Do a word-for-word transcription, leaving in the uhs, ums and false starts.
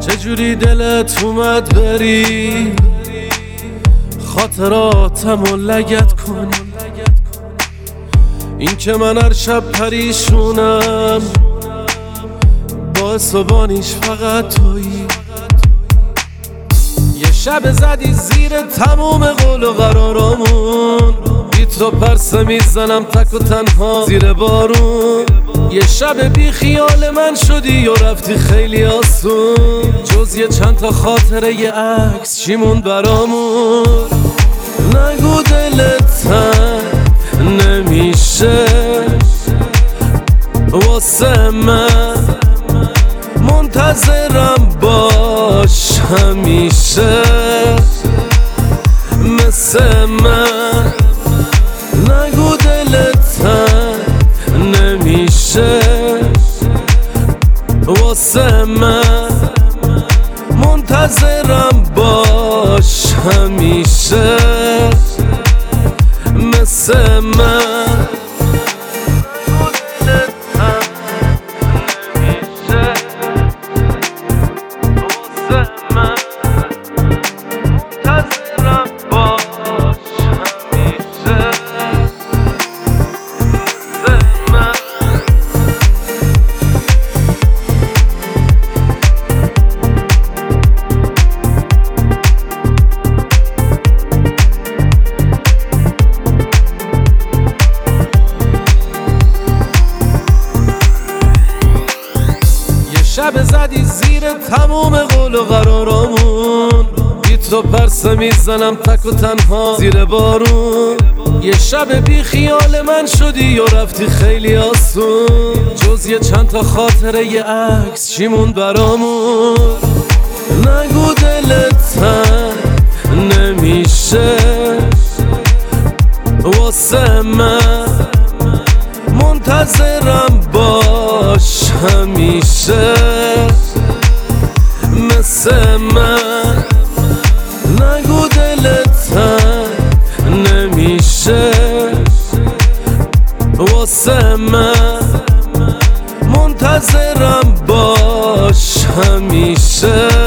چجوری دلت اومد بری خاطراتمو لگت کنی؟ این که من هر شب پریشونم باعث و بانیش فقط تویی. یه شب زدی زیر تموم قول و قرارامون، بی تو پرسه میزنم تک و تنها زیر بارون. یه شب بی خیال من شدی و رفتی خیلی آسون، جز یه چند تا خاطره یه عکس چی موند برامون؟ نگو دلت تنگ نمیشه واسه من، منتظرم باش همیشه مثل من. نگو دلت تنگ نمیشه واسه من، منتظرم باش همیشه مثل من. شب زدی زیر تموم قول و قرارامون، بی تو پرسه میزنم تک و تنها زیر بارون. یه شب بی خیال من شدی و رفتی خیلی آسون، جز یه چند تا خاطره یه عکس چی موند برامون؟ نگو دلت تنگ نمیشه واسه من، منتظرم باش همیشه مثل من. نگو دلت تنگ نمیشه واسه من، منتظرم باش همیشه